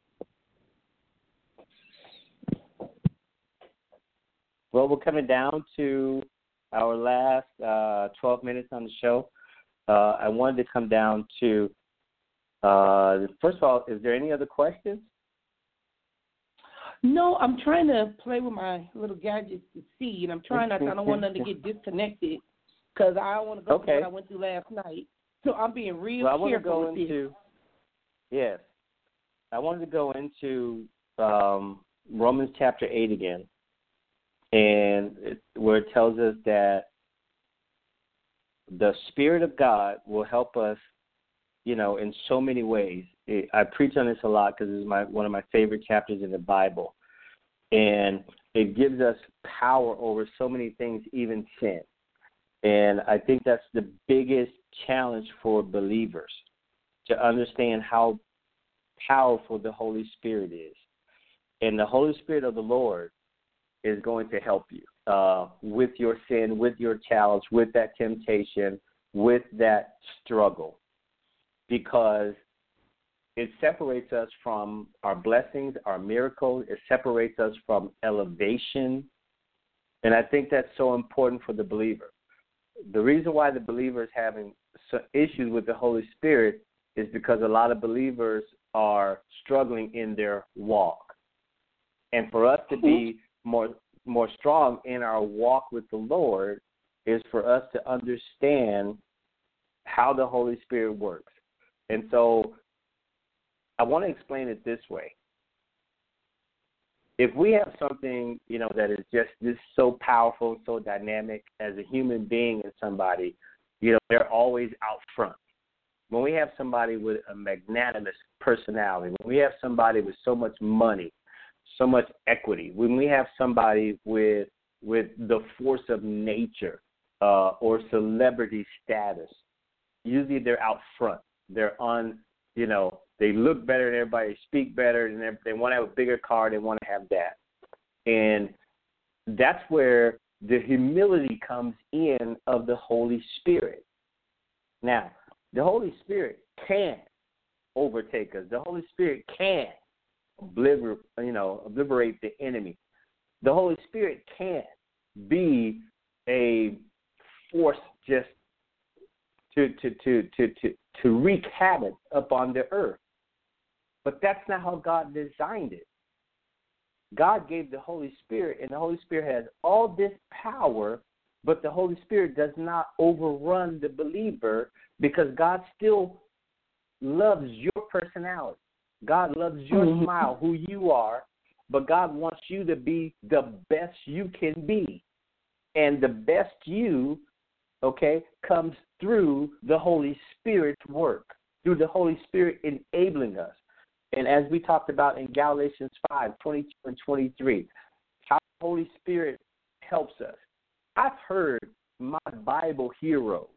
Well, we're coming down to our last 12 minutes on the show. I wanted to come down to, first of all, is there any other questions? No, I'm trying to play with my little gadgets to see, and I'm trying not. I don't want them to get disconnected because I don't want to go through what I went through last night. So I'm being real careful with this. Yes, I wanted to go into Romans chapter 8 again, and where it tells us that the Spirit of God will help us, in so many ways. I preach on this a lot because it's one of my favorite chapters in the Bible. And it gives us power over so many things, even sin. And I think that's the biggest challenge for believers, to understand how powerful the Holy Spirit is. And the Holy Spirit of the Lord is going to help you with your sin, with your challenge, with that temptation, with that struggle. Because it separates us from our blessings, our miracles. It separates us from elevation. And I think that's so important for the believer. The reason why the believer is having issues with the Holy Spirit is because a lot of believers are struggling in their walk. And for us to be more strong in our walk with the Lord is for us to understand how the Holy Spirit works. And so I want to explain it this way. If we have something, that is just this so powerful, so dynamic as a human being in somebody, they're always out front. When we have somebody with a magnanimous personality, when we have somebody with so much money, so much equity, when we have somebody with the force of nature, or celebrity status. Usually they're out front. They're on, they look better than everybody, they speak better, and they want to have a bigger car, they want to have that. And that's where the humility comes in of the Holy Spirit. Now, the Holy Spirit can overtake us. The Holy Spirit can obliterate the enemy. The Holy Spirit can be a force just to wreak havoc upon the earth. But that's not how God designed it. God gave the Holy Spirit, and the Holy Spirit has all this power, but the Holy Spirit does not overrun the believer because God still loves your personality. God loves your smile, who you are, but God wants you to be the best you can be. And the best you, comes through the Holy Spirit's work, through the Holy Spirit enabling us. And as we talked about in Galatians 5:22 and 23, how the Holy Spirit helps us. I've heard my Bible heroes,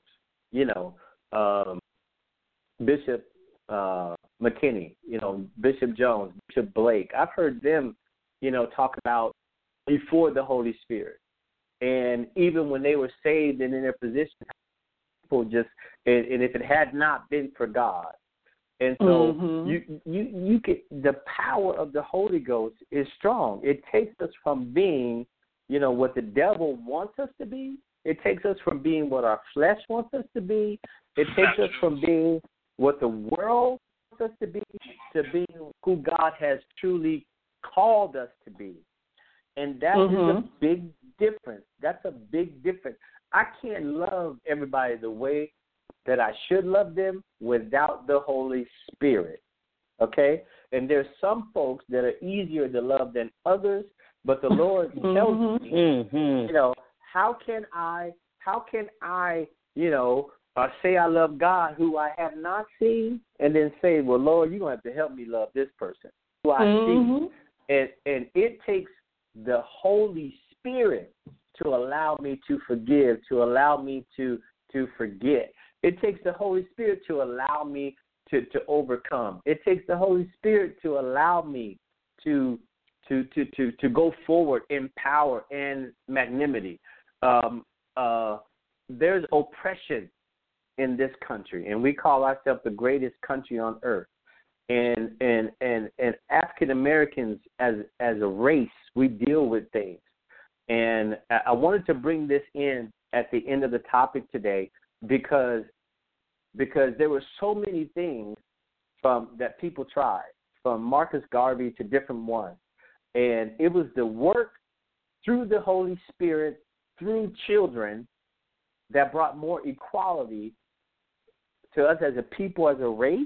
Bishop McKinney, Bishop Jones, Bishop Blake. I've heard them, talk about before the Holy Spirit. And even when they were saved and in their position, people just, and if it had not been for God. And so you get the power of the Holy Ghost is strong. It takes us from being, what the devil wants us to be. It takes us from being what our flesh wants us to be. It takes us from being what the world wants us to being who God has truly called us to be. And that is a big difference. That's a big difference. I can't love everybody the way that I should love them without the Holy Spirit. Okay? And there's some folks that are easier to love than others, but the Lord tells me, how can I, say I love God who I have not seen, and then say, well, Lord, you're going to have to help me love this person who I see. And it takes the Holy Spirit to allow me to forgive, to allow me to forget. It takes the Holy Spirit to allow me to overcome. It takes the Holy Spirit to allow me to go forward in power and magnanimity. There's oppression in this country, and we call ourselves the greatest country on earth. And African Americans as a race, we deal with things. And I wanted to bring this in at the end of the topic today because there were so many things that people tried, from Marcus Garvey to different ones. And it was the work through the Holy Spirit, through children, that brought more equality to us as a people, as a race,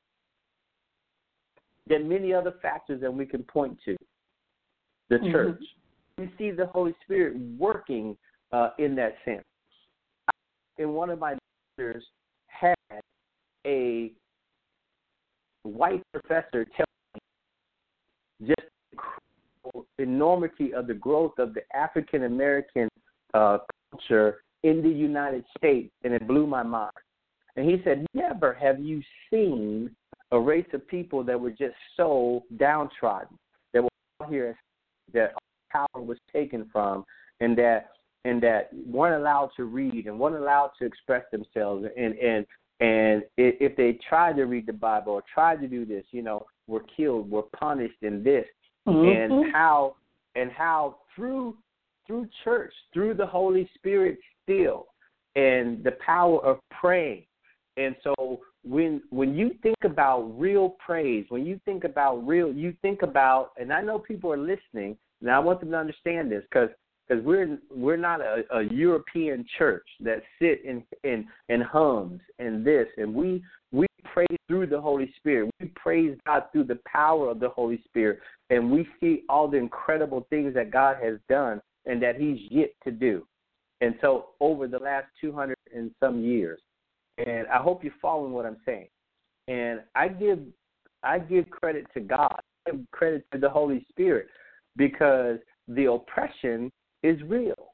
than many other factors that we can point to. The church. We see the Holy Spirit working in that sense. In one of my lectures, had a white professor tell me just the enormity of the growth of the African American culture in the United States, and it blew my mind. And he said, never have you seen a race of people that were just so downtrodden, that were out here, that power was taken from, and that weren't allowed to read and weren't allowed to express themselves, and if they tried to read the Bible or tried to do this, were killed, were punished in this, and how through church, through the Holy Spirit still, and the power of praying. And so when you think about real praise, when you think about and I know people are listening, and I want them to understand this, because we're not a European church that sit in hums and this, and we praise through the Holy Spirit. We praise God through the power of the Holy Spirit, and we see all the incredible things that God has done and that He's yet to do. And so over the last 200 and some years, and I hope you're following what I'm saying. And I give credit to God, I give credit to the Holy Spirit, because the oppression is real.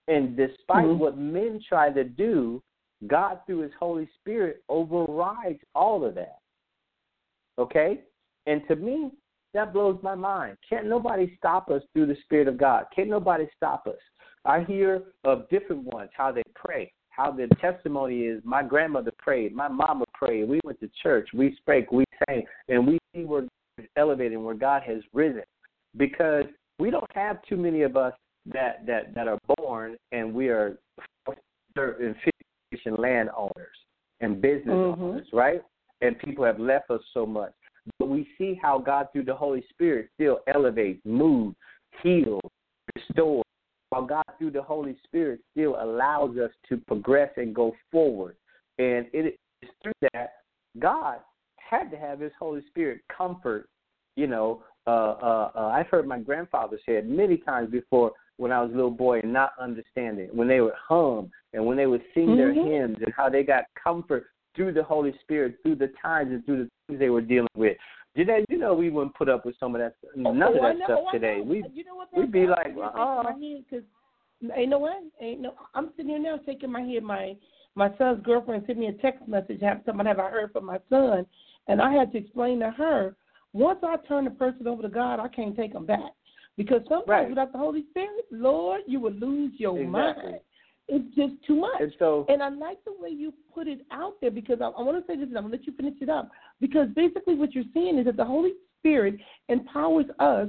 And despite what men try to do, God, through his Holy Spirit, overrides all of that. Okay? And to me, that blows my mind. Can't nobody stop us through the Spirit of God. Can't nobody stop us. I hear of different ones, how they pray, how their testimony is, my grandmother prayed, my mama prayed, we went to church, we spoke, we sang, and we see where God is elevating, where God has risen. Because we don't have too many of us that are born and we are in landowners and business owners, right? And people have left us so much. But we see how God, through the Holy Spirit, still elevates, moves, heals, restores. While God, through the Holy Spirit, still allows us to progress and go forward. And it is through that God had to have his Holy Spirit comfort. You know, I've heard my grandfather say it many times before when I was a little boy and not understanding, when they would hum and when they would sing their hymns and how they got comfort through the Holy Spirit, through the times and through the things they were dealing with. Jeanette, you know we wouldn't put up with some of that, none of that stuff today. We'd be like, I'm sitting here now shaking my head. My son's girlfriend sent me a text message, somebody have I heard from my son, and I had to explain to her, once I turn the person over to God, I can't take them back. Because sometimes without the Holy Spirit, Lord, you will lose your mind. It's just too much. And I like the way you put it out there, because I want to say this, and I'm going to let you finish it up. Because basically what you're saying is that the Holy Spirit empowers us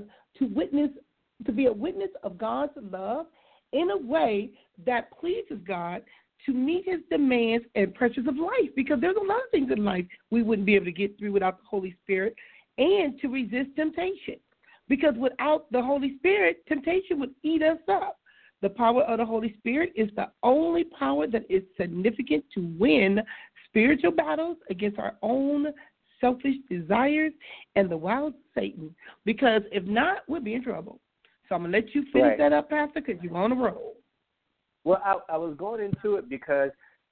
to be a witness of God's love in a way that pleases God, to meet his demands and pressures of life. Because there's a lot of things in life we wouldn't be able to get through without the Holy Spirit, and to resist temptation. Because without the Holy Spirit, temptation would eat us up. The power of the Holy Spirit is the only power that is significant to win spiritual battles against our own selfish desires and the wiles of Satan. Because if not, we'll be in trouble. So I'm going to let you finish that up, Pastor, because you're on the road. Well, I was going into it because,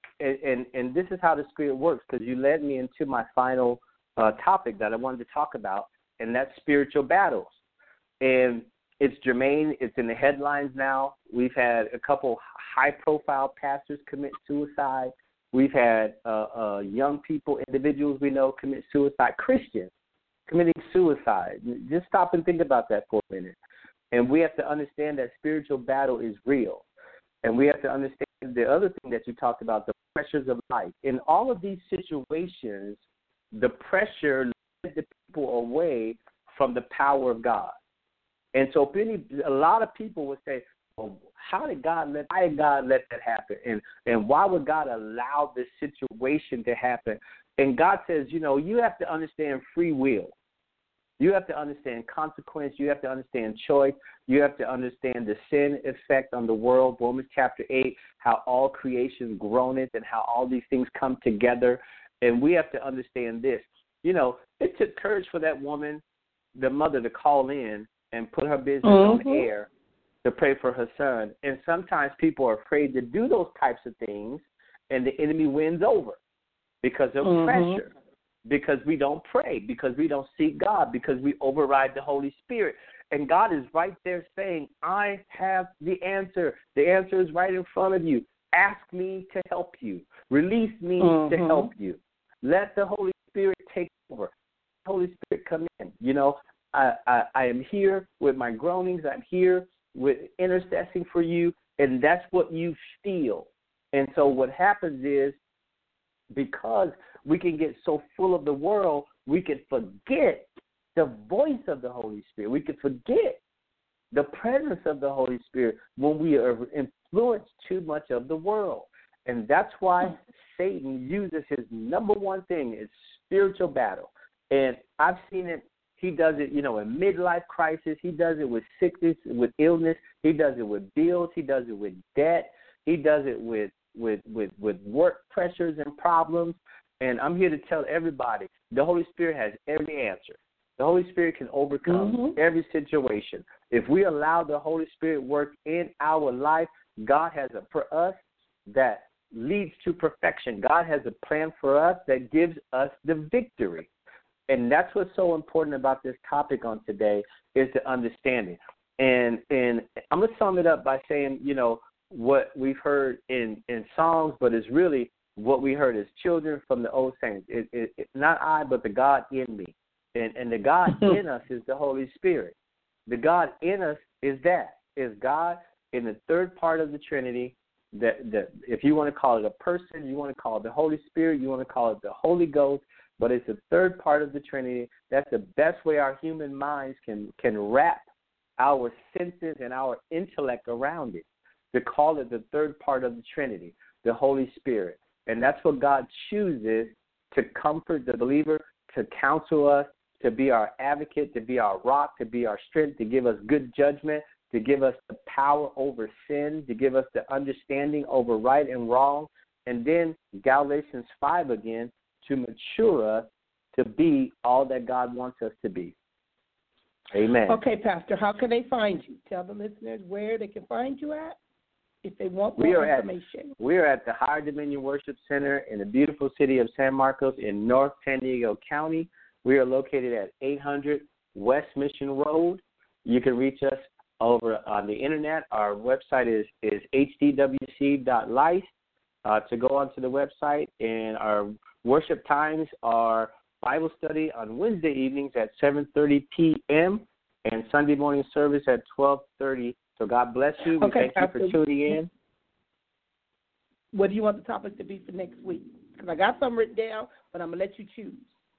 and this is how the Spirit works, because you led me into my final topic that I wanted to talk about, and that's spiritual battles. And it's germane. It's in the headlines now. We've had a couple high-profile pastors commit suicide. We've had young people, individuals we know commit suicide, Christians committing suicide. Just stop and think about that for a minute. And we have to understand that spiritual battle is real. And we have to understand the other thing that you talked about, the pressures of life. In all of these situations, the pressure led the people away from the power of God. And so a lot of people would say, well, why did God let that happen? And why would God allow this situation to happen? And God says, you have to understand free will. You have to understand consequence. You have to understand choice. You have to understand the sin effect on the world, Romans chapter 8, how all creation groaneth and how all these things come together. And we have to understand this. It took courage for that woman, the mother, to call in and put her business on the air to pray for her son. And sometimes people are afraid to do those types of things, and the enemy wins over because of pressure, because we don't pray, because we don't seek God, because we override the Holy Spirit. And God is right there saying, I have the answer. The answer is right in front of you. Ask me to help you. Release me to help you. Let the Holy Spirit take over. Holy Spirit come in. I am here with my groanings. I'm here with intercessing for you, and that's what you feel. And so what happens is, because we can get so full of the world, we can forget the voice of the Holy Spirit. We can forget the presence of the Holy Spirit when we are influenced too much of the world. And that's why Satan uses his number one thing is spiritual battle. And I've seen it. He does it, in midlife crisis. He does it with sickness, with illness. He does it with bills. He does it with debt. He does it with work pressures and problems. And I'm here to tell everybody, the Holy Spirit has every answer. The Holy Spirit can overcome every situation. If we allow the Holy Spirit work in our life, God has for us that leads to perfection. God has a plan for us that gives us the victory. And that's what's so important about this topic on today is the understanding. And I'm going to sum it up by saying, what we've heard in songs, but it's really what we heard as children from the old saints. It's not I, but the God in me. And the God in us is the Holy Spirit. The God in us is God in the third part of the Trinity. That if you want to call it a person, you want to call it the Holy Spirit, you want to call it the Holy Ghost, but it's the third part of the Trinity. That's the best way our human minds can wrap our senses and our intellect around it, to call it the third part of the Trinity, the Holy Spirit. And that's what God chooses to comfort the believer, to counsel us, to be our advocate, to be our rock, to be our strength, to give us good judgment, to give us the power over sin, to give us the understanding over right and wrong. And then Galatians 5 again, to mature us to be all that God wants us to be. Amen. Okay, Pastor, how can they find you? Tell the listeners where they can find you at if they want more information. We are at the Higher Dominion Worship Center in the beautiful city of San Marcos in North San Diego County. We are located at 800 West Mission Road. You can reach us over on the internet. Our website is hdwc.life. To go onto the website, and our worship times are Bible study on Wednesday evenings at 7:30 p.m. and Sunday morning service at 12:30. So God bless you. We thank you for tuning in. What do you want the topic to be for next week? Because I got some written down, but I'm going to let you choose.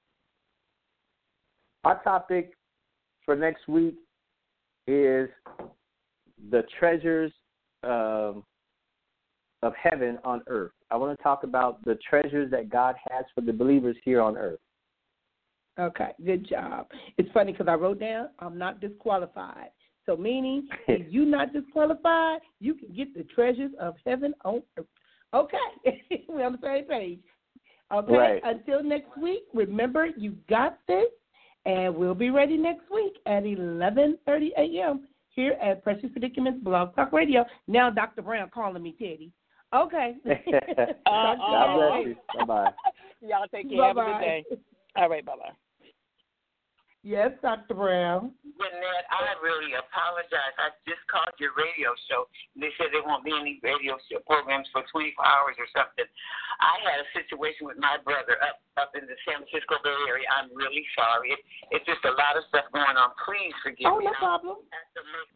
Our topic for next week is the treasures of heaven on earth. I want to talk about the treasures that God has for the believers here on earth. Okay, good job. It's funny because I wrote down, I'm not disqualified. So meaning, if you're not disqualified, you can get the treasures of heaven on earth. Okay, we're on the same page. Okay, right. Until next week, remember, you got this, and we'll be ready next week at 11:30 a.m. here at Precious Predicaments Blog Talk Radio. Now Dr. Brown calling me Teddy. Okay. God bless you. Bye-bye. Y'all take care. Bye-bye. Have a good day. All right, bye-bye. Yes, Dr. Brown. Jeanette, I really apologize. I just called your radio show. They said there won't be any radio show programs for 24 hours or something. I had a situation with my brother up in the San Francisco Bay Area. I'm really sorry. It's just a lot of stuff going on. Please forgive me. Oh, no problem. I have to make